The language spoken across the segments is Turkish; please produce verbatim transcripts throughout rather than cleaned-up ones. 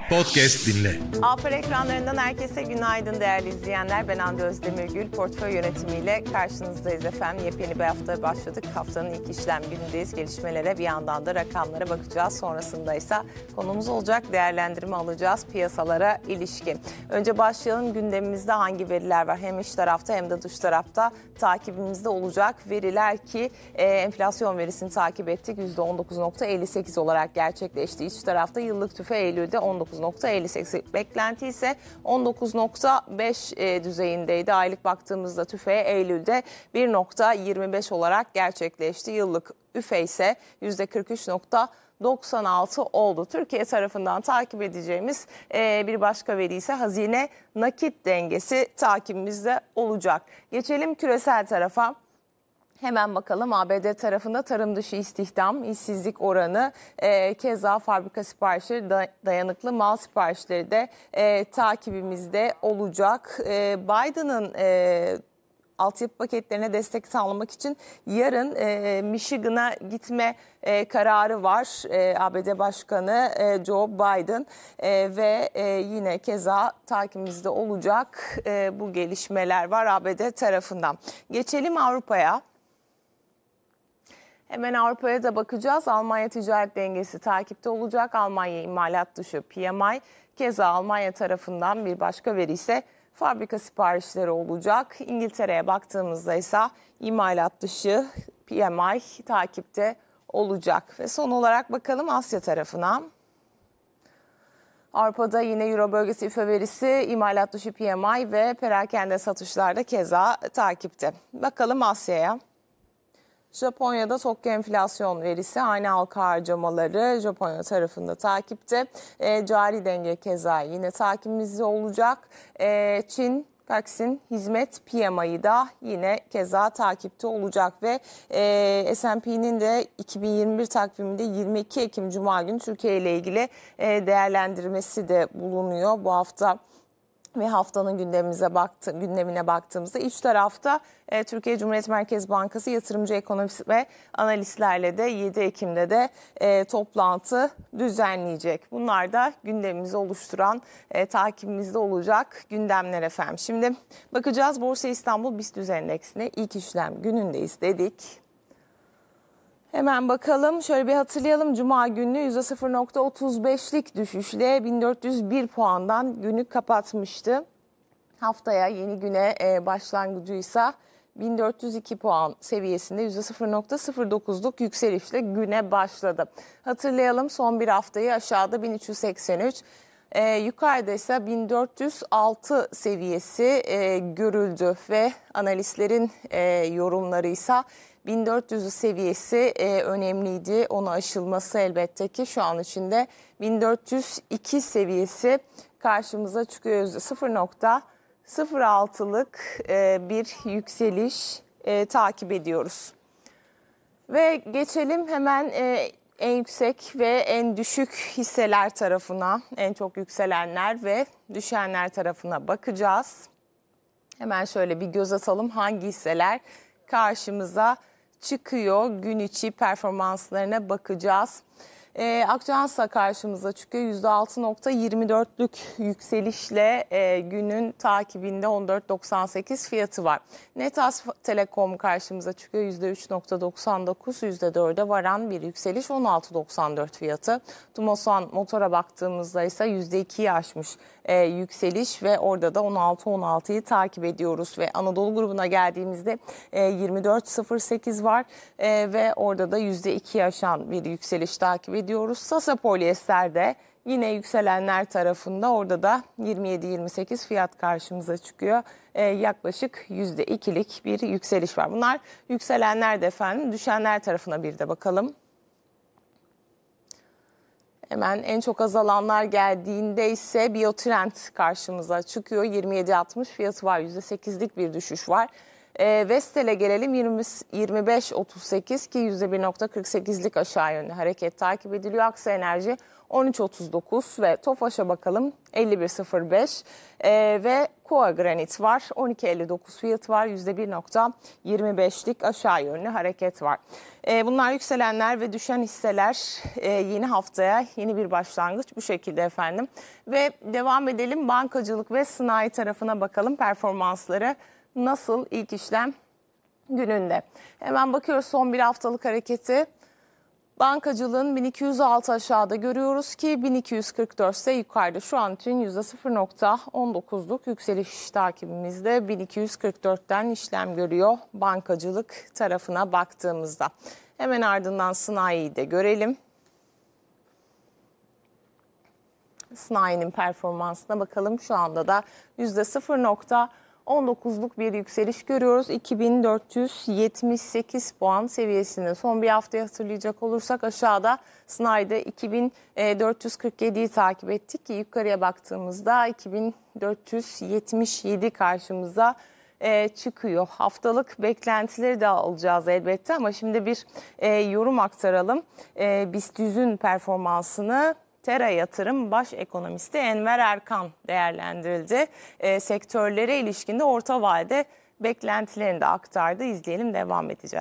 Podcast dinle. Alper ekranlarından herkese günaydın değerli izleyenler. Ben Hande Özdemirgül. Portföy yönetimiyle karşınızdayız efendim. Yepyeni bir hafta başladık. Haftanın ilk işlem günündeyiz. Gelişmelere bir yandan da rakamlara bakacağız. Sonrasında ise konumuz olacak. Değerlendirme alacağız piyasalara ilişkin. Önce başlayalım. Gündemimizde hangi veriler var? Hem iç tarafta hem de dış tarafta takibimizde olacak veriler ki e, enflasyon verisini takip ettik. yüzde on dokuz virgül elli sekiz olarak gerçekleşti. İç tarafta yıllık tüfe Eylül'de on dokuz virgül elli sekiz. Beklenti ise on dokuz virgül beş e, düzeyindeydi. Aylık baktığımızda tüfe Eylül'de bir virgül yirmi beş olarak gerçekleşti. Yıllık üfe ise yüzde kırk üç virgül doksan altı oldu. Türkiye tarafından takip edeceğimiz e, bir başka veri ise hazine nakit dengesi takibimizde olacak. Geçelim küresel tarafa. Hemen bakalım A B D tarafında tarım dışı istihdam, işsizlik oranı, e, keza fabrika siparişleri, da, dayanıklı mal siparişleri de e, takibimizde olacak. E, Biden'ın e, altyapı paketlerine destek sağlamak için yarın e, Michigan'a gitme e, kararı var. E, A B D Başkanı e, Joe Biden e, ve e, yine keza takibimizde olacak e, bu gelişmeler var A B D tarafından. Geçelim Avrupa'ya. Hemen Avrupa'ya da bakacağız. Almanya ticaret dengesi takipte olacak. Almanya imalat dışı P M I. Keza Almanya tarafından bir başka veri ise fabrika siparişleri olacak. İngiltere'ye baktığımızda ise imalat dışı P M I takipte olacak. Ve son olarak bakalım Asya tarafına. Avrupa'da yine Euro bölgesi üfe verisi, imalat dışı P M I ve perakende satışlarda keza takipte. Bakalım Asya'ya. Japonya'da Tokyo enflasyon verisi, hane halkı harcamaları Japonya tarafında takipte. E, cari denge keza yine takibimizde olacak. E, Çin, Kaksin, hizmet P M I'yi da yine keza takipte olacak ve e, S and P'nin de iki bin yirmi bir takviminde yirmi iki Ekim Cuma günü Türkiye ile ilgili e, değerlendirmesi de bulunuyor bu hafta. Ve haftanın gündemimize baktı, gündemine baktığımızda iç tarafta e, Türkiye Cumhuriyet Merkez Bankası yatırımcı ekonomist ve analistlerle de yedi Ekim'de de e, toplantı düzenleyecek. Bunlar da gündemimizi oluşturan e, takibimizde olacak gündemler efendim. Şimdi bakacağız Borsa İstanbul BIST Endeksine ilk işlem günündeyiz dedik. Hemen bakalım, şöyle bir hatırlayalım. Cuma günü yüzde sıfır virgül otuz beşlik düşüşle bin dört yüz bir puandan günü kapatmıştı. Haftaya yeni güne başlangıcıysa bin dört yüz iki puan seviyesinde yüzde sıfır virgül sıfır dokuzluk yükselişle güne başladı. Hatırlayalım, son bir haftayı aşağıda bin üç yüz seksen üç. Ee, yukarıda ise bin dört yüz altı seviyesi e, görüldü ve analistlerin e, yorumları ise bin dört yüz seviyesi e, önemliydi. Onu aşılması elbette ki şu an içinde bin dört yüz iki seviyesi karşımıza çıkıyor. sıfır virgül sıfır altılık e, bir yükseliş e, takip ediyoruz. Ve geçelim hemen e, en yüksek ve en düşük hisseler tarafına, en çok yükselenler ve düşenler tarafına bakacağız. Hemen şöyle bir göz atalım hangi hisseler karşımıza çıkıyor, gün içi performanslarına bakacağız. E, Akçans'a karşımıza çıkıyor yüzde altı virgül yirmi dörtlük yükselişle e, günün takibinde on dört virgül doksan sekiz fiyatı var. Netas Telekom karşımıza çıkıyor yüzde üç virgül doksan dokuz, yüzde dörde varan bir yükseliş, on altı virgül doksan dört fiyatı. Tumosan Motor'a baktığımızda ise yüzde ikiyi aşmış e, yükseliş ve orada da on altı on altıyı takip ediyoruz. Ve Anadolu grubuna geldiğimizde e, yirmi dört virgül sıfır sekiz var e, ve orada da yüzde ikiyi aşan bir yükseliş takip ediyoruz. diyoruz. Sasa Polyester'de yine yükselenler tarafında, orada da yirmi yedi yirmi sekiz fiyat karşımıza çıkıyor. Ee, yaklaşık yüzde ikilik bir yükseliş var. Bunlar yükselenler de efendim. Düşenler tarafına bir de bakalım. Hemen en çok azalanlar geldiğinde ise Biotrend karşımıza çıkıyor. yirmi yedi altmış fiyatı var. yüzde sekizlik bir düşüş var. E, Vestel'e gelelim, yirmi beş otuz sekiz ki yüzde bir virgül kırk sekizlik aşağı yönlü hareket takip ediliyor. Aksa Enerji on üç otuz dokuz ve Tofaş'a bakalım elli bir sıfır beş e, ve Koa Granit var on iki elli dokuz fiyat var, yüzde bir virgül yirmi beşlik aşağı yönlü hareket var. E, bunlar yükselenler ve düşen hisseler. E, yeni haftaya yeni bir başlangıç bu şekilde efendim. Ve devam edelim, bankacılık ve sanayi tarafına bakalım, performansları nasıl ilk işlem gününde. Hemen bakıyoruz son bir haftalık hareketi. Bankacılığın bin iki yüz altı aşağıda görüyoruz ki bin iki yüz kırk dört ise yukarıda. Şu an için yüzde sıfır virgül on dokuzluk yükseliş takibimizde bin iki yüz kırk dörtten işlem görüyor bankacılık tarafına baktığımızda. Hemen ardından sanayiyi de görelim. Sanayinin performansına bakalım. Şu anda da yüzde sıfır virgül on dokuzluk bir yükseliş görüyoruz. iki bin dört yüz yetmiş sekiz puan seviyesinde. Son bir haftayı hatırlayacak olursak aşağıda sanayide iki bin dört yüz kırk yediyi takip ettik ki yukarıya baktığımızda iki bin dört yüz yetmiş yedi karşımıza e, çıkıyor. Haftalık beklentileri de alacağız elbette ama şimdi bir e, yorum aktaralım. E, BIST yüzün performansını Tera Yatırım Baş Ekonomisti Enver Erkan değerlendirildi. E, sektörlere ilişkinde orta vadede beklentilerini de aktardı. İzleyelim, devam edeceğiz.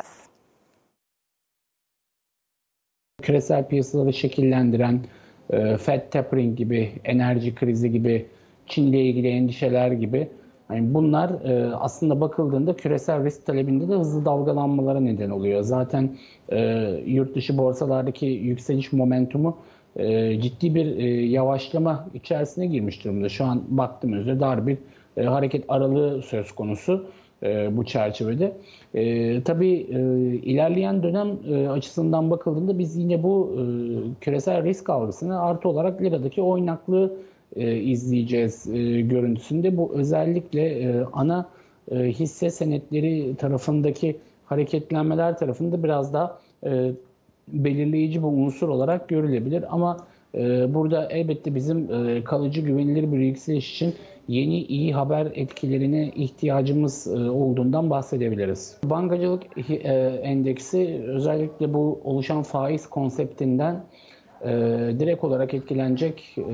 Küresel piyasaları şekillendiren e, Fed tapering gibi, enerji krizi gibi, Çin'le ilgili endişeler gibi, yani bunlar e, aslında bakıldığında küresel risk talebinde de hızlı dalgalanmalara neden oluyor. Zaten e, yurt dışı borsalardaki yükseliş momentumu e, ciddi bir e, yavaşlama içerisine girmiş durumda. Şu an baktığımızda dar bir e, hareket aralığı söz konusu e, bu çerçevede. E, tabii e, ilerleyen dönem e, açısından bakıldığında biz yine bu e, küresel risk algısını artı olarak liradaki oynaklığı e, izleyeceğiz e, görüntüsünde. Bu özellikle e, ana e, hisse senetleri tarafındaki hareketlenmeler tarafında biraz daha e, belirleyici bir unsur olarak görülebilir. Ama e, burada elbette bizim e, kalıcı güvenilir bir yükseliş için yeni iyi haber etkilerine ihtiyacımız e, olduğundan bahsedebiliriz. Bankacılık e, endeksi özellikle bu oluşan faiz konseptinden e, direkt olarak etkilenecek e,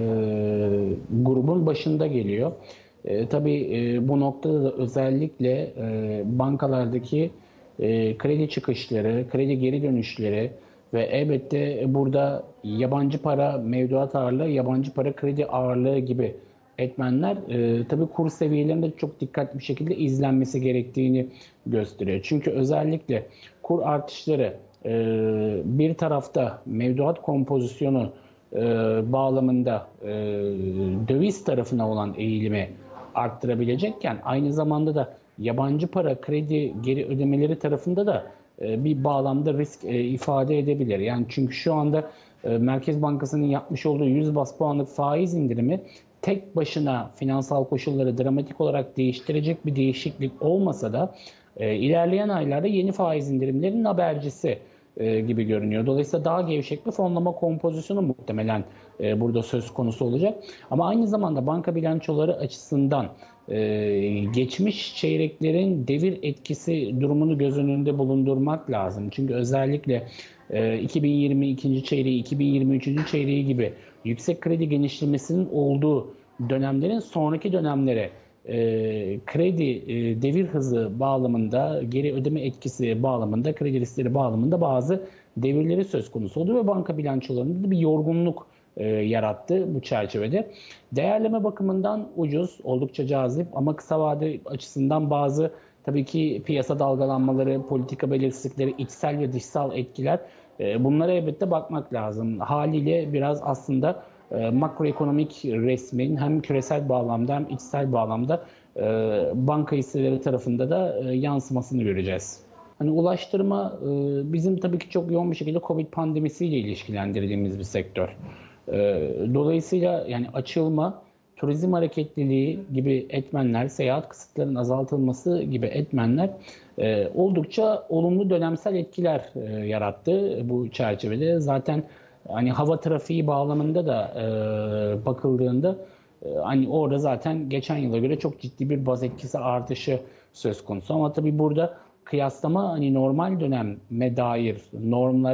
grubun başında geliyor. E, tabii e, bu noktada da özellikle e, bankalardaki e, kredi çıkışları, kredi geri dönüşleri ve elbette burada yabancı para mevduat ağırlığı, yabancı para kredi ağırlığı gibi etmenler e, tabii kur seviyelerinde çok dikkatli bir şekilde izlenmesi gerektiğini gösteriyor. Çünkü özellikle kur artışları e, bir tarafta mevduat kompozisyonu e, bağlamında e, döviz tarafına olan eğilimi arttırabilecekken aynı zamanda da yabancı para kredi geri ödemeleri tarafında da bir bağlamda risk ifade edebilir. Yani çünkü şu anda Merkez Bankası'nın yapmış olduğu yüz baz puanlık faiz indirimi tek başına finansal koşulları dramatik olarak değiştirecek bir değişiklik olmasa da ilerleyen aylarda yeni faiz indirimlerinin habercisi gibi görünüyor. Dolayısıyla daha gevşek bir fonlama kompozisyonu muhtemelen burada söz konusu olacak. Ama aynı zamanda banka bilançoları açısından geçmiş çeyreklerin devir etkisi durumunu göz önünde bulundurmak lazım. Çünkü özellikle iki bin yirmi ikinci çeyreği, iki bin yirmi üçüncü çeyreği gibi yüksek kredi genişlemesinin olduğu dönemlerin sonraki dönemlere kredi devir hızı bağlamında, geri ödeme etkisi bağlamında, kredi riskleri bağlamında bazı devirleri söz konusu oldu ve banka bilançolarında da bir yorgunluk e, yarattı bu çerçevede. Değerleme bakımından ucuz, oldukça cazip ama kısa vade açısından bazı tabii ki piyasa dalgalanmaları, politika belirsizlikleri, içsel ve dışsal etkiler, e, bunlara elbette bakmak lazım. Haliyle biraz aslında e, makroekonomik resmin hem küresel bağlamda hem içsel bağlamda e, banka hisseleri tarafında da e, yansımasını göreceğiz. Hani ulaştırma e, bizim tabii ki çok yoğun bir şekilde Covid pandemisiyle ilişkilendirdiğimiz bir sektör. Dolayısıyla yani açılma, turizm hareketliliği gibi etmenler, seyahat kısıtlarının azaltılması gibi etmenler oldukça olumlu dönemsel etkiler yarattı bu çerçevede. Zaten hani hava trafiği bağlamında da bakıldığında hani orada zaten geçen yıla göre çok ciddi bir baz etkisi artışı söz konusu. Ama tabii burada kıyaslama hani normal döneme dair normlara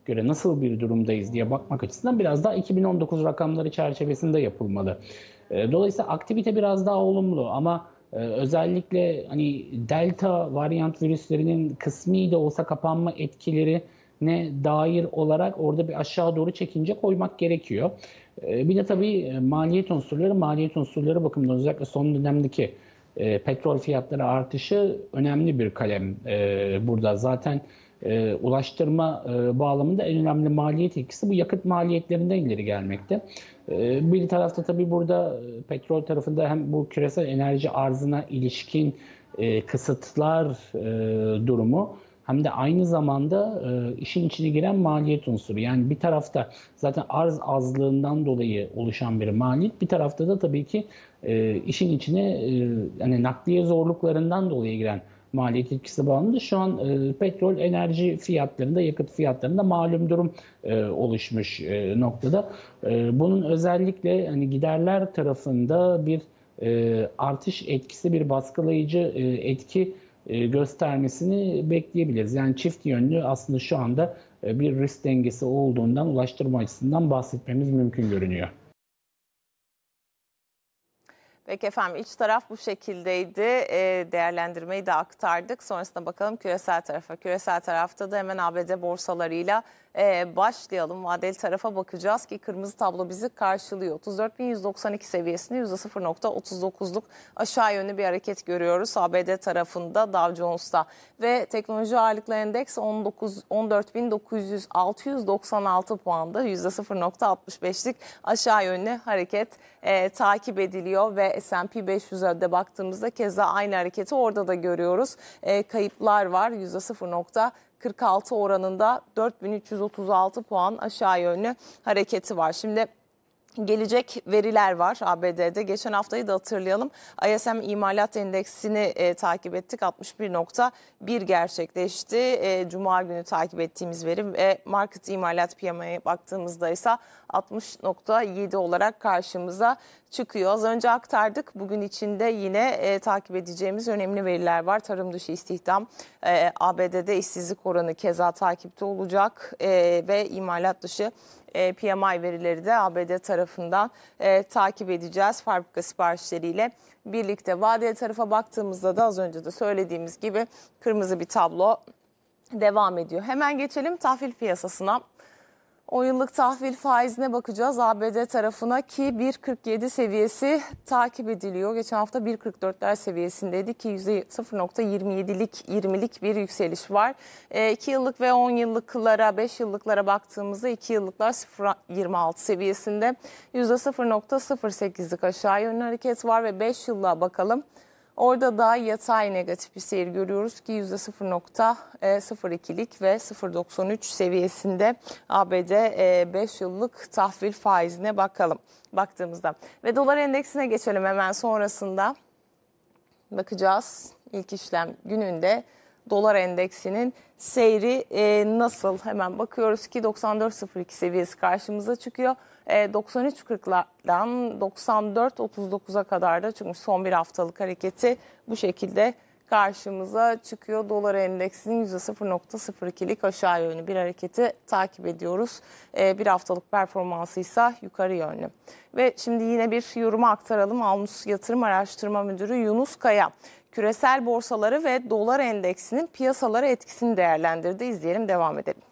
göre nasıl bir durumdayız diye bakmak açısından biraz daha iki bin on dokuz rakamları çerçevesinde yapılmalı. Dolayısıyla aktivite biraz daha olumlu ama özellikle hani delta varyant virüslerinin kısmi de olsa kapanma etkilerine dair olarak orada bir aşağı doğru çekince koymak gerekiyor. Bir de tabii maliyet unsurları, maliyet unsurları bakımından özellikle son dönemdeki e, petrol fiyatları artışı önemli bir kalem e, burada. Zaten e, ulaştırma e, bağlamında en önemli maliyet etkisi bu yakıt maliyetlerinden ileri gelmekte. E, bir tarafta tabii burada e, petrol tarafında hem bu küresel enerji arzına ilişkin e, kısıtlar e, durumu hem de aynı zamanda e, işin içine giren maliyet unsuru. Yani bir tarafta zaten arz azlığından dolayı oluşan bir maliyet, bir tarafta da tabii ki e, işin içine e, yani nakliye zorluklarından dolayı giren maliyet etkisi bağlamında şu an e, petrol enerji fiyatlarında, yakıt fiyatlarında malum durum e, oluşmuş e, noktada. E, bunun özellikle hani giderler tarafında bir e, artış etkisi, bir baskılayıcı e, etki e, göstermesini bekleyebiliriz. Yani çift yönlü aslında şu anda e, bir risk dengesi olduğundan ulaştırma açısından bahsetmemiz mümkün görünüyor. Peki efendim, iç taraf bu şekildeydi. E, değerlendirmeyi de aktardık. Sonrasında bakalım küresel tarafa. Küresel tarafta da hemen A B D borsalarıyla e, başlayalım. Vadeli tarafa bakacağız ki kırmızı tablo bizi karşılıyor. otuz dört bin yüz doksan iki seviyesinde yüzde sıfır virgül otuz dokuzluk aşağı yönlü bir hareket görüyoruz A B D tarafında Dow Jones'ta. Ve teknoloji ağırlıklı endeks on dört bin altı yüz doksan altı puanda yüzde sıfır virgül altmış beşlik aşağı yönlü hareket e, takip ediliyor ve S and P beş yüze de baktığımızda keza aynı hareketi orada da görüyoruz. E, kayıplar var yüzde sıfır virgül kırk altı oranında dört bin üç yüz otuz altı puan aşağı yönlü hareketi var. Şimdi gelecek veriler var A B D'de. Geçen haftayı da hatırlayalım. I S M imalat endeksini e, takip ettik. altmış bir nokta bir gerçekleşti. E, Cuma günü takip ettiğimiz veri ve market imalat P M I'ye baktığımızda ise altmış nokta yedi olarak karşımıza çıkıyor. Az önce aktardık. Bugün içinde yine e, takip edeceğimiz önemli veriler var. Tarım dışı istihdam, e, A B D'de işsizlik oranı keza takipte olacak e, ve imalat dışı E, P M I verileri de A B D tarafından e, takip edeceğiz fabrika siparişleriyle birlikte. Vadeli tarafa baktığımızda da az önce de söylediğimiz gibi kırmızı bir tablo devam ediyor. Hemen geçelim tahvil piyasasına. on yıllık tahvil faizine bakacağız A B D tarafına ki bir kırk yedi seviyesi takip ediliyor. Geçen hafta bir kırk dörtler seviyesindeydi ki yüzde sıfır virgül yirmi yedilik yirmilik bir yükseliş var. E, iki yıllık ve on yıllıklara, beş yıllıklara baktığımızda iki yıllıklar sıfır virgül yirmi altı seviyesinde yüzde sıfır virgül sıfır sekizlik aşağı yönlü hareket var ve beş yıllığa bakalım. Orada da yatay negatif bir seyir görüyoruz ki yüzde sıfır virgül sıfır ikilik ve sıfır virgül doksan üç seviyesinde A B D beş yıllık tahvil faizine bakalım baktığımızda. Ve dolar endeksine geçelim hemen sonrasında. Bakacağız ilk işlem gününde dolar endeksinin seyri e, nasıl? Hemen bakıyoruz ki doksan dört sıfır iki seviyesi karşımıza çıkıyor. E, doksan üç kırklardan doksan dört otuz dokuza kadar da çünkü son bir haftalık hareketi bu şekilde karşımıza çıkıyor. Dolar endeksinin yüzde sıfır virgül sıfır ikilik aşağı yönlü bir hareketi takip ediyoruz. E, bir haftalık performansı ise yukarı yönlü. Ve şimdi yine bir yorumu aktaralım. Almus Yatırım Araştırma Müdürü Yunus Kaya küresel borsaları ve dolar endeksinin piyasalara etkisini değerlendirdi. İzleyelim, devam edelim.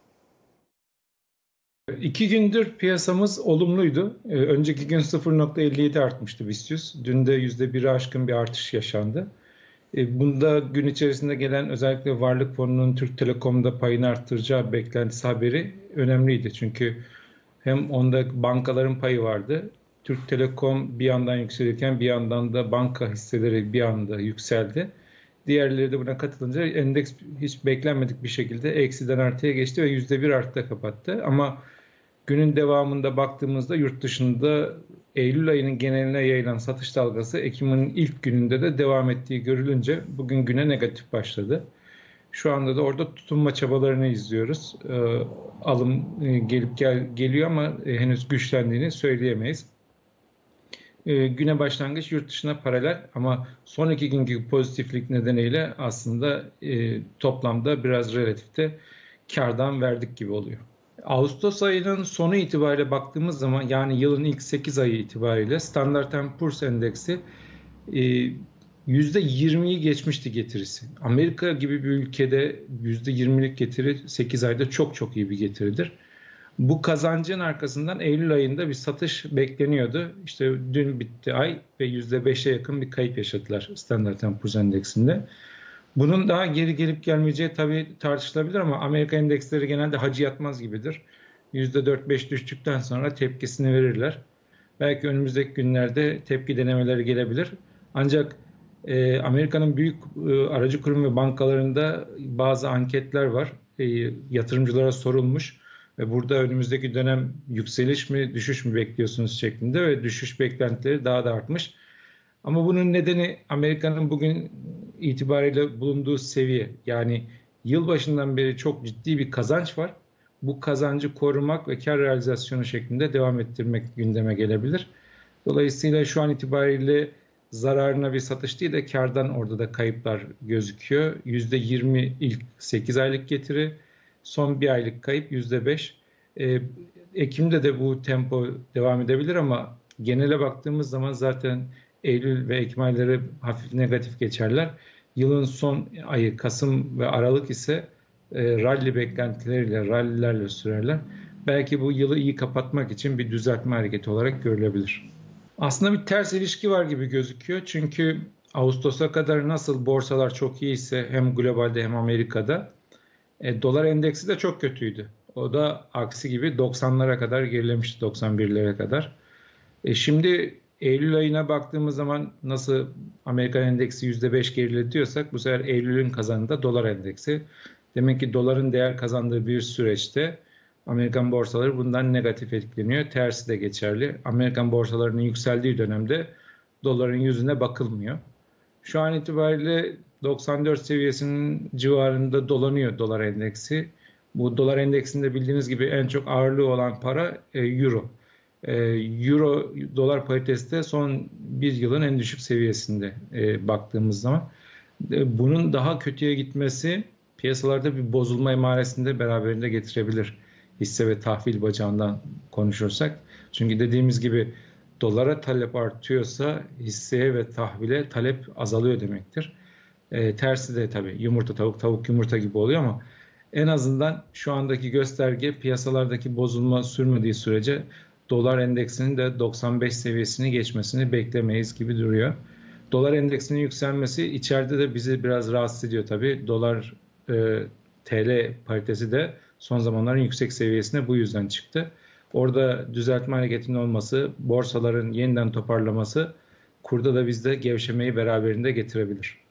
İki gündür piyasamız olumluydu. Ee, önceki gün sıfır virgül elli yedi artmıştı BIST yüz. Dün de yüzde biri aşkın bir artış yaşandı. Ee, bunda gün içerisinde gelen özellikle Varlık Fonu'nun Türk Telekom'da payını arttıracağı beklentisi haberi önemliydi. Çünkü hem onda bankaların payı vardı. Türk Telekom bir yandan yükselirken bir yandan da banka hisseleri bir anda yükseldi. Diğerleri de buna katılınca endeks hiç beklenmedik bir şekilde eksiden artıya geçti ve yüzde bir artta kapattı. Ama günün devamında baktığımızda yurt dışında Eylül ayının geneline yayılan satış dalgası Ekim'in ilk gününde de devam ettiği görülünce bugün güne negatif başladı. Şu anda da orada tutunma çabalarını izliyoruz. Ee, alım e, gelip gel, geliyor ama e, henüz güçlendiğini söyleyemeyiz. E, güne başlangıç yurt dışına paralel ama son iki günkü pozitiflik nedeniyle aslında e, toplamda biraz relatifte kardan verdik gibi oluyor. Ağustos ayının sonu itibariyle baktığımız zaman, yani yılın ilk sekiz ayı itibariyle Standard and Poor's endeksi e, yüzde yirmiyi geçmişti getirisi. Amerika gibi bir ülkede yüzde yirmilik getiri sekiz ayda çok çok iyi bir getiridir. Bu kazancın arkasından Eylül ayında bir satış bekleniyordu. İşte dün bitti ay ve yüzde beşe yakın bir kayıp yaşadılar Standard and Poor's endeksinde. Bunun daha geri gelip gelmeyeceği tabii tartışılabilir ama Amerika endeksleri genelde hacı yatmaz gibidir. yüzde dört beş düştükten sonra tepkisini verirler. Belki önümüzdeki günlerde tepki denemeleri gelebilir. Ancak e, Amerika'nın büyük e, aracı kurum ve bankalarında bazı anketler var. E, yatırımcılara sorulmuş ve burada önümüzdeki dönem yükseliş mi düşüş mü bekliyorsunuz şeklinde ve düşüş beklentileri daha da artmış. Ama bunun nedeni Amerika'nın bugün itibariyle bulunduğu seviye. Yani yılbaşından beri çok ciddi bir kazanç var. Bu kazancı korumak ve kar realizasyonu şeklinde devam ettirmek gündeme gelebilir. Dolayısıyla şu an itibariyle zararına bir satış değil de kardan orada da kayıplar gözüküyor. yüzde yirmi ilk sekiz aylık getiri, son bir aylık kayıp yüzde beş. Ee, Ekim'de de bu tempo devam edebilir ama genele baktığımız zaman zaten Eylül ve Ekim ayları hafif negatif geçerler. Yılın son ayı Kasım ve Aralık ise e, rally beklentileriyle, rallilerle sürerler. Belki bu yılı iyi kapatmak için bir düzeltme hareketi olarak görülebilir. Aslında bir ters ilişki var gibi gözüküyor. Çünkü Ağustos'a kadar nasıl borsalar çok iyiyse hem globalde hem Amerika'da e, dolar endeksi de çok kötüydü. O da aksi gibi doksanlara kadar gerilemişti, doksan birlere kadar. E, şimdi Eylül ayına baktığımız zaman nasıl Amerikan endeksi yüzde beş geriletiyorsak bu sefer Eylül'ün kazanı da dolar endeksi. Demek ki doların değer kazandığı bir süreçte Amerikan borsaları bundan negatif etkileniyor. Tersi de geçerli. Amerikan borsalarının yükseldiği dönemde doların yüzüne bakılmıyor. Şu an itibariyle doksan dört seviyesinin civarında dolanıyor dolar endeksi. Bu dolar endeksinde bildiğiniz gibi en çok ağırlığı olan para e, euro. E, euro dolar paritesi de son bir yılın en düşük seviyesinde e, baktığımız zaman. E, bunun daha kötüye gitmesi piyasalarda bir bozulma emaresinde beraberinde getirebilir. Hisse ve tahvil bacağından konuşursak. Çünkü dediğimiz gibi dolara talep artıyorsa hisseye ve tahvile talep azalıyor demektir. E, tersi de tabii yumurta tavuk tavuk yumurta gibi oluyor ama en azından şu andaki gösterge piyasalardaki bozulma sürmediği sürece dolar endeksinin de doksan beş seviyesini geçmesini beklemeyiz gibi duruyor. Dolar endeksinin yükselmesi içeride de bizi biraz rahatsız ediyor tabii. Dolar e, T L paritesi de son zamanların yüksek seviyesine bu yüzden çıktı. Orada düzeltme hareketinin olması, borsaların yeniden toparlaması kurda da bizde gevşemeyi beraberinde getirebilir.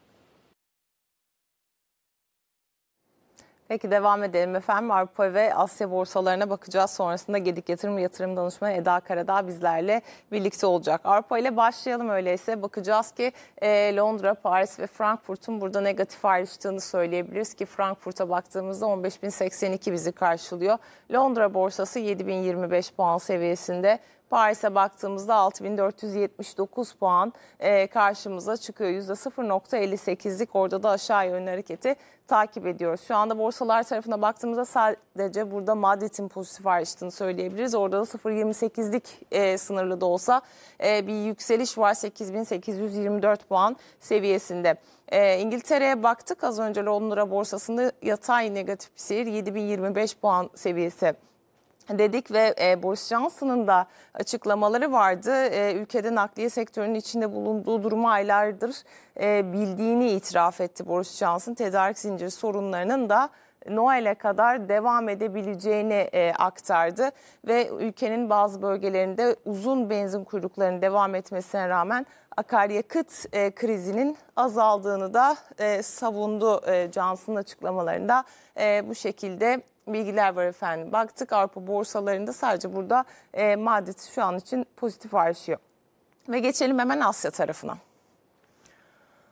Peki devam edelim efendim. Avrupa ve Asya borsalarına bakacağız. Sonrasında Gedik Yatırım Yatırım Danışmanı Eda Karadağ bizlerle birlikte olacak. Avrupa ile başlayalım öyleyse. Bakacağız ki e, Londra, Paris ve Frankfurt'un burada negatif ayrıştığını söyleyebiliriz ki Frankfurt'a baktığımızda on beş bin seksen iki bizi karşılıyor. Londra borsası yedi bin yirmi beş puan seviyesinde. Paris'e baktığımızda altı bin dört yüz yetmiş dokuz puan e, karşımıza çıkıyor. yüzde sıfır nokta elli sekizlik orada da aşağı yönlü hareketi takip ediyoruz. Şu anda borsalar tarafına baktığımızda sadece burada Madrid'in pozitif ayrıştığını söyleyebiliriz. Orada da sıfır virgül yirmi sekizlik e, sınırlı da olsa e, bir yükseliş var sekiz bin sekiz yüz yirmi dört puan seviyesinde. E, İngiltere'ye baktık az önce Londra borsasında yatay negatif bir seyir yedi bin yirmi beş puan seviyesi dedik ve e, Boris Johnson'ın da açıklamaları vardı. E, ülkede nakliye sektörünün içinde bulunduğu durumu aylardır e, bildiğini itiraf etti Boris Johnson. Tedarik zinciri sorunlarının da Noel'e kadar devam edebileceğini e, aktardı ve ülkenin bazı bölgelerinde uzun benzin kuyruklarının devam etmesine rağmen akaryakıt e, krizinin azaldığını da e, savundu e, Johnson'ın açıklamalarında e, bu şekilde bilgiler var efendim. Baktık Avrupa borsalarında sadece burada e, Madrid şu an için pozitif ayrışıyor. Ve geçelim hemen Asya tarafına.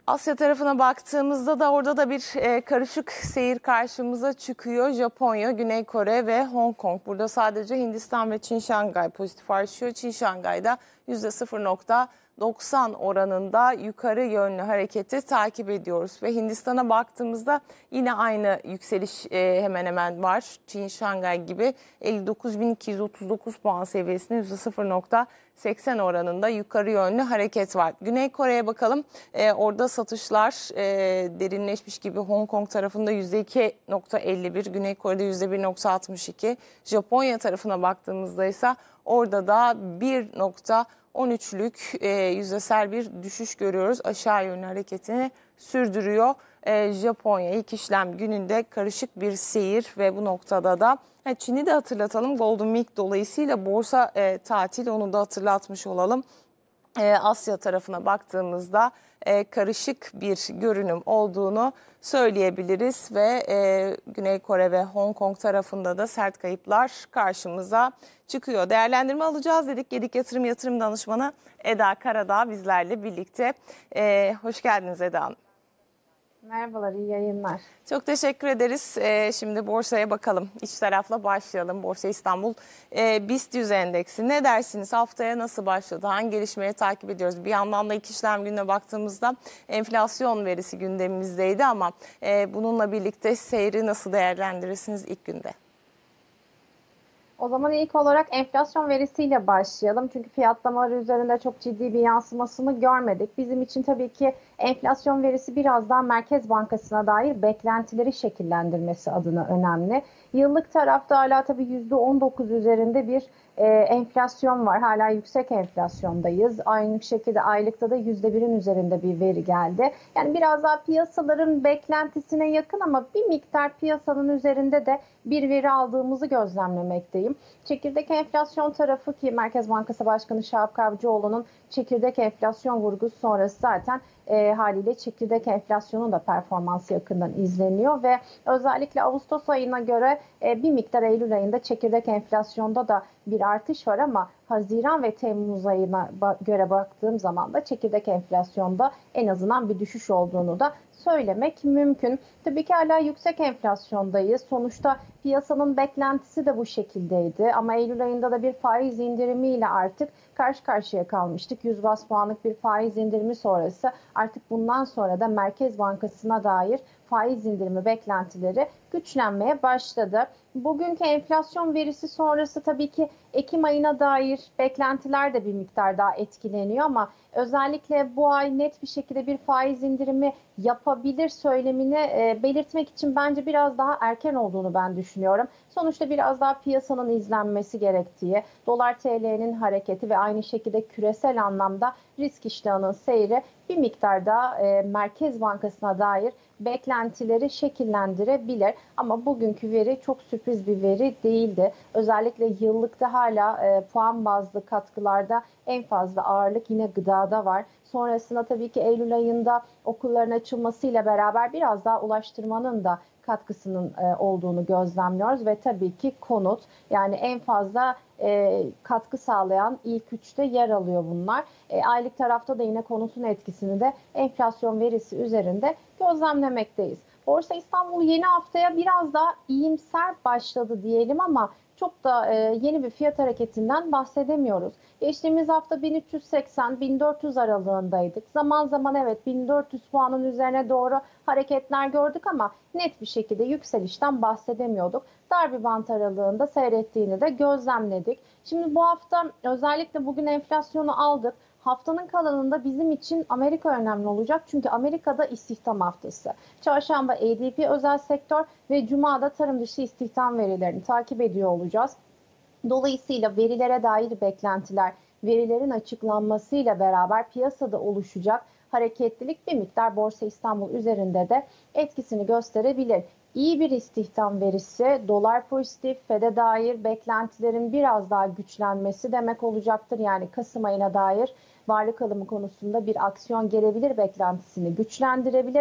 Asya tarafına baktığımızda da orada da bir e, karışık seyir karşımıza çıkıyor. Japonya, Güney Kore ve Hong Kong. Burada sadece Hindistan ve Çin Şangay pozitif ayrışıyor. Çin Şangay'da yüzde sıfır nokta doksan oranında yukarı yönlü hareketi takip ediyoruz. Ve Hindistan'a baktığımızda yine aynı yükseliş e, hemen hemen var. Çin Şangay gibi elli dokuz bin iki yüz otuz dokuz puan seviyesinde yüzde sıfır nokta seksen oranında yukarı yönlü hareket var. Güney Kore'ye bakalım. Ee, orada satışlar e, derinleşmiş gibi. Hong Kong tarafında yüzde iki nokta elli bir, Güney Kore'de yüzde bir nokta altmış iki. Japonya tarafına baktığımızda ise orada da bir nokta on üçlük e, yüzdesel bir düşüş görüyoruz. Aşağı yönlü hareketini sürdürüyor. E, Japonya ilk işlem gününde karışık bir seyir ve bu noktada da Çin'i de hatırlatalım. Golden Week dolayısıyla borsa e, tatil, onu da hatırlatmış olalım. E, Asya tarafına baktığımızda e, karışık bir görünüm olduğunu söyleyebiliriz ve e, Güney Kore ve Hong Kong tarafında da sert kayıplar karşımıza çıkıyor. Değerlendirme alacağız dedik. Gedik Yatırım Yatırım Danışmanı Eda Karadağ bizlerle birlikte. E, hoş geldiniz Eda Hanım. Merhabalar, iyi yayınlar. Çok teşekkür ederiz. Ee, şimdi borsaya bakalım. İç tarafla başlayalım. Borsa İstanbul e, BIST yüz endeksi. Ne dersiniz? Haftaya nasıl başladı? Hangi gelişmeleri takip ediyoruz? Bir yandan da iki işlem gününe baktığımızda enflasyon verisi gündemimizdeydi ama e, bununla birlikte seyri nasıl değerlendirirsiniz ilk günde? O zaman ilk olarak enflasyon verisiyle başlayalım. Çünkü fiyatlamaları üzerinde çok ciddi bir yansımasını görmedik. Bizim için tabii ki enflasyon verisi biraz daha Merkez Bankası'na dair beklentileri şekillendirmesi adına önemli. Yıllık tarafta hala tabii yüzde on dokuz üzerinde bir e, enflasyon var. Hala yüksek enflasyondayız. Aynı şekilde aylıkta da yüzde birin üzerinde bir veri geldi. Yani biraz daha piyasaların beklentisine yakın ama bir miktar piyasanın üzerinde de bir veri aldığımızı gözlemlemekteyim. Çekirdek enflasyon tarafı ki Merkez Bankası Başkanı Şahap Kavcıoğlu'nun çekirdek enflasyon vurgusu sonrası zaten e, haliyle çekirdek enflasyonun da performansı yakından izleniyor ve özellikle Ağustos ayına göre e, bir miktar Eylül ayında çekirdek enflasyonda da bir artış var ama Haziran ve Temmuz ayına göre baktığım zaman da çekirdek enflasyonda en azından bir düşüş olduğunu da söylemek mümkün. Tabii ki hala yüksek enflasyondayız. Sonuçta piyasanın beklentisi de bu şekildeydi. Ama Eylül ayında da bir faiz indirimiyle artık karşı karşıya kalmıştık. yüz baz puanlık bir faiz indirimi sonrası artık bundan sonra da Merkez Bankası'na dair faiz indirimi beklentileri güçlenmeye başladı. Bugünkü enflasyon verisi sonrası tabii ki Ekim ayına dair beklentiler de bir miktar daha etkileniyor ama özellikle bu ay net bir şekilde bir faiz indirimi yapabilir söylemini e, belirtmek için bence biraz daha erken olduğunu ben düşünüyorum. Sonuçta biraz daha piyasanın izlenmesi gerektiği, dolar T L'nin hareketi ve aynı şekilde küresel anlamda risk iştahının seyri bir miktar daha e, Merkez Bankası'na dair beklentileri şekillendirebilir. Ama bugünkü veri çok sürpriz bir veri değildi. Özellikle yıllıkta hala e, puan bazlı katkılarda en fazla ağırlık yine gıdada var. Sonrasında tabii ki Eylül ayında okulların açılmasıyla beraber biraz daha ulaştırmanın da katkısının e, olduğunu gözlemliyoruz ve tabii ki konut, yani en fazla e, katkı sağlayan ilk üçte yer alıyor bunlar. E, aylık tarafta da yine konutun etkisini de enflasyon verisi üzerinde gözlemlemekteyiz. Borsa İstanbul yeni haftaya biraz daha iyimser başladı diyelim ama çok da e, yeni bir fiyat hareketinden bahsedemiyoruz. Geçtiğimiz hafta bin üç yüz seksen bin dört yüz aralığındaydık. Zaman zaman evet bin dört yüz puanın üzerine doğru hareketler gördük ama net bir şekilde yükselişten bahsedemiyorduk. Dar bir bant aralığında seyrettiğini de gözlemledik. Şimdi bu hafta özellikle bugün enflasyonu aldık. Haftanın kalanında bizim için Amerika önemli olacak. Çünkü Amerika'da istihdam haftası. Çarşamba A D P özel sektör ve Cuma'da tarım dışı istihdam verilerini takip ediyor olacağız. Dolayısıyla verilere dair beklentiler, verilerin açıklanmasıyla beraber piyasada oluşacak hareketlilik bir miktar Borsa İstanbul üzerinde de etkisini gösterebilir. İyi bir istihdam verisi, dolar pozitif, F E D'e dair beklentilerin biraz daha güçlenmesi demek olacaktır. Yani Kasım ayına dair varlık alımı konusunda bir aksiyon gelebilir beklentisini güçlendirebilir.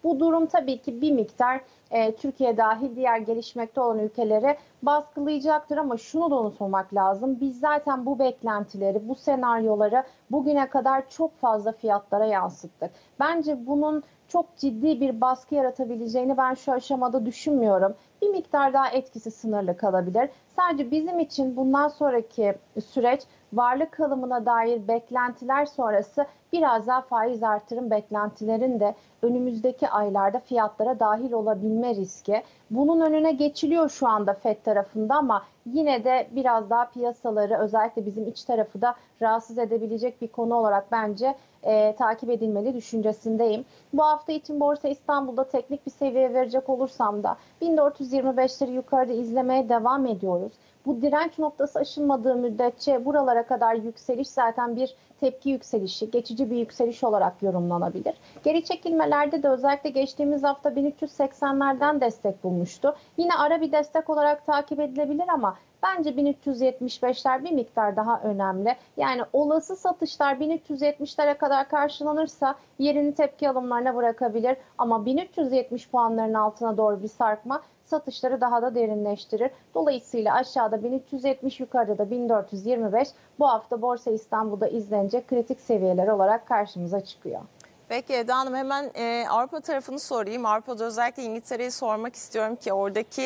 Bu durum tabii ki bir miktar e, Türkiye dahil diğer gelişmekte olan ülkelere baskılayacaktır ama şunu da unutmamak lazım. Biz zaten bu beklentileri, bu senaryoları bugüne kadar çok fazla fiyatlara yansıttık. Bence bunun çok ciddi bir baskı yaratabileceğini ben şu aşamada düşünmüyorum. Bir miktar daha etkisi sınırlı kalabilir. Sadece bizim için bundan sonraki süreç varlık kalımına dair beklentiler sonrası biraz daha faiz artırım beklentilerin de önümüzdeki aylarda fiyatlara dahil olabilme riski. Bunun önüne geçiliyor şu anda F E D tarafında ama yine de biraz daha piyasaları özellikle bizim iç tarafı da rahatsız edebilecek bir konu olarak bence e, takip edilmeli düşüncesindeyim. Bu hafta için Borsa İstanbul'da teknik bir seviye verecek olursam da bin dört yüz yirmi beşleri yukarıda izlemeye devam ediyoruz. Bu direnç noktası aşılmadığı müddetçe buralara kadar yükseliş zaten bir tepki yükselişi, geçici bir yükseliş olarak yorumlanabilir. Geri çekilmelerde de özellikle geçtiğimiz hafta bin üç yüz seksenlerden destek bulmuştu. Yine ara bir destek olarak takip edilebilir ama bence bin üç yüz yetmiş beşler bir miktar daha önemli. Yani olası satışlar bin üç yüz yetmişlere kadar karşılanırsa yerini tepki alımlarına bırakabilir. Ama bin üç yüz yetmiş puanların altına doğru bir sarkma satışları daha da derinleştirir. Dolayısıyla aşağıda bin üç yüz yetmiş, yukarıda da bin dört yüz yirmi beş bu hafta Borsa İstanbul'da izlenecek kritik seviyeler olarak karşımıza çıkıyor. Peki Eda Hanım, hemen e, Avrupa tarafını sorayım. Avrupa'da özellikle İngiltere'yi sormak istiyorum ki oradaki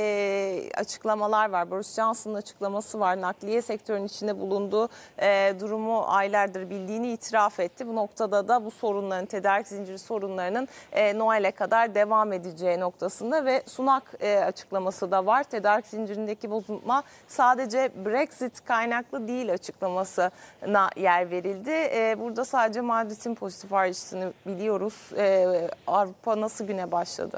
e, açıklamalar var. Boris Johnson'ın açıklaması var. Nakliye sektörünün içinde bulunduğu e, durumu aylardır bildiğini itiraf etti. Bu noktada da bu sorunların, tedarik zinciri sorunlarının e, Noel'e kadar devam edeceği noktasında ve Sunak e, açıklaması da var. Tedarik zincirindeki bozulma sadece Brexit kaynaklı değil açıklamasına yer verildi. E, burada sadece Madrid'in pozitif ayrıştı biliyoruz. Ee, Avrupa nasıl güne başladı?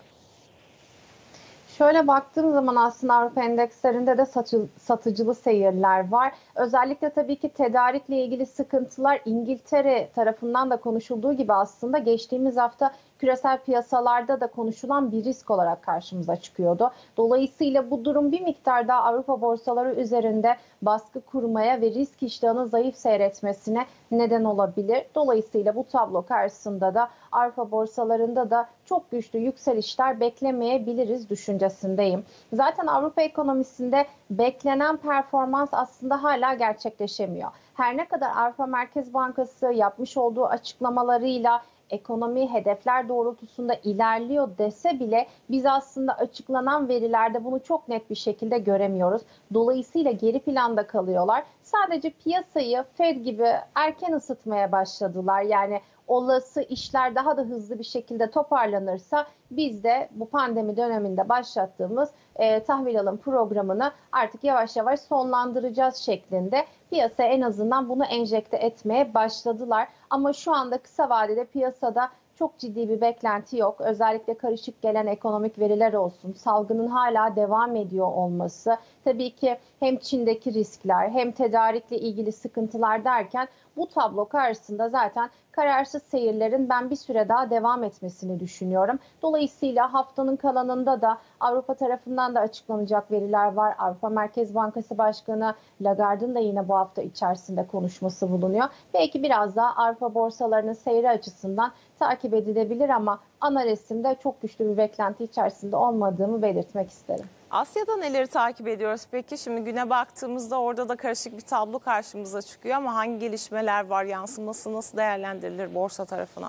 Şöyle baktığım zaman aslında Avrupa endekslerinde de saçı, satıcılı seyirler var. Özellikle tabii ki tedarikle ilgili sıkıntılar İngiltere tarafından da konuşulduğu gibi aslında geçtiğimiz hafta küresel piyasalarda da konuşulan bir risk olarak karşımıza çıkıyordu. Dolayısıyla bu durum bir miktar daha Avrupa borsaları üzerinde baskı kurmaya ve risk iştahının zayıf seyretmesine neden olabilir. Dolayısıyla bu tablo karşısında da Avrupa borsalarında da çok güçlü yükselişler beklemeyebiliriz düşüncesindeyim. Zaten Avrupa ekonomisinde beklenen performans aslında hala gerçekleşemiyor. Her ne kadar Avrupa Merkez Bankası yapmış olduğu açıklamalarıyla ekonomi hedefler doğrultusunda ilerliyor dese bile biz aslında açıklanan verilerde bunu çok net bir şekilde göremiyoruz. Dolayısıyla geri planda kalıyorlar. Sadece piyasayı Fed gibi erken ısıtmaya başladılar. Yani olası işler daha da hızlı bir şekilde toparlanırsa biz de bu pandemi döneminde başlattığımız e, tahvil alım programını artık yavaş yavaş sonlandıracağız şeklinde piyasaya en azından bunu enjekte etmeye başladılar. Ama şu anda kısa vadede piyasada çok ciddi bir beklenti yok. Özellikle karışık gelen ekonomik veriler olsun, salgının hala devam ediyor olması, tabii ki hem Çin'deki riskler hem tedarikle ilgili sıkıntılar derken bu tablo karşısında zaten kararsız seyirlerin ben bir süre daha devam etmesini düşünüyorum. Dolayısıyla haftanın kalanında da Avrupa tarafından da açıklanacak veriler var. Avrupa Merkez Bankası Başkanı Lagarde'ın da yine bu hafta içerisinde konuşması bulunuyor. Belki biraz daha Avrupa borsalarının seyri açısından takip edilebilir ama ana resimde çok güçlü bir beklenti içerisinde olmadığımı belirtmek isterim. Asya'da neleri takip ediyoruz peki? Şimdi güne baktığımızda orada da karışık bir tablo karşımıza çıkıyor ama hangi gelişmeler var, yansıması nasıl değerlendirilir borsa tarafına?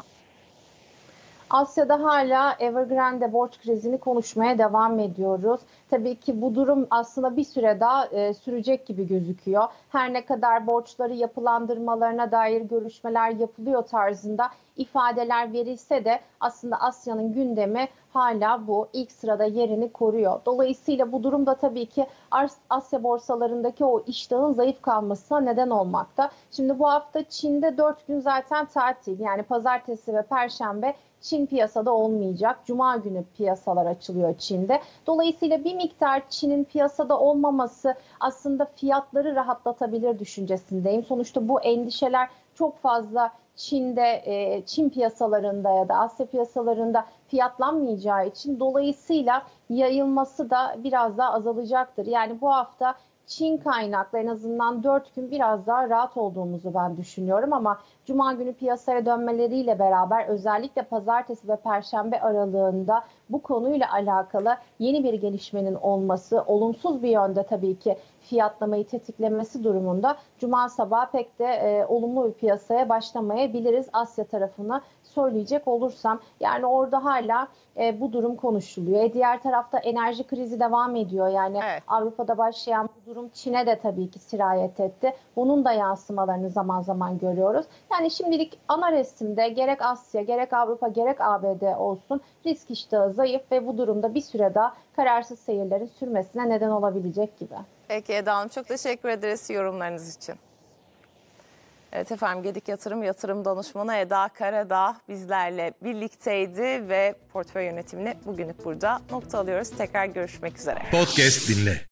Asya'da hala Evergrande borç krizini konuşmaya devam ediyoruz. Tabii ki bu durum aslında bir süre daha e, sürecek gibi gözüküyor. Her ne kadar borçları yapılandırmalarına dair görüşmeler yapılıyor tarzında ifadeler verilse de aslında Asya'nın gündemi hala bu ilk sırada yerini koruyor. Dolayısıyla bu durumda tabii ki Asya borsalarındaki o iştahın zayıf kalmasına neden olmakta. Şimdi bu hafta Çin'de dört gün zaten tatil, yani pazartesi ve perşembe Çin piyasada olmayacak. Cuma günü piyasalar açılıyor Çin'de. Dolayısıyla bir miktar Çin'in piyasada olmaması aslında fiyatları rahatlatabilir düşüncesindeyim. Sonuçta bu endişeler çok fazla Çin'de, Çin piyasalarında ya da Asya piyasalarında fiyatlanmayacağı için dolayısıyla yayılması da biraz daha azalacaktır. Yani bu hafta Çin kaynaklı en azından dört gün biraz daha rahat olduğumuzu ben düşünüyorum ama Cuma günü piyasaya dönmeleriyle beraber özellikle pazartesi ve perşembe aralığında bu konuyla alakalı yeni bir gelişmenin olması, olumsuz bir yönde tabii ki fiyatlamayı tetiklemesi durumunda Cuma sabahı pek de e, olumlu bir piyasaya başlamayabiliriz Asya tarafını söyleyecek olursam. Yani orada hala e, bu durum konuşuluyor. E, diğer tarafta enerji krizi devam ediyor. Yani Evet. Avrupa'da başlayan bu durum Çin'e de tabii ki sirayet etti. Bunun da yansımalarını zaman zaman görüyoruz. Yani şimdilik ana resimde gerek Asya, gerek Avrupa, gerek A B D olsun risk iştahı zayıf ve bu durumda bir süre daha kararsız seyirlerin sürmesine neden olabilecek gibi. Peki Eda Hanım, çok teşekkür ederiz yorumlarınız için. Evet efendim, Gedik Yatırım Yatırım Danışmanı Eda Karadağ bizlerle birlikteydi ve portföy yönetimini bugünlük burada nokta alıyoruz. Tekrar görüşmek üzere. Podcast dinle.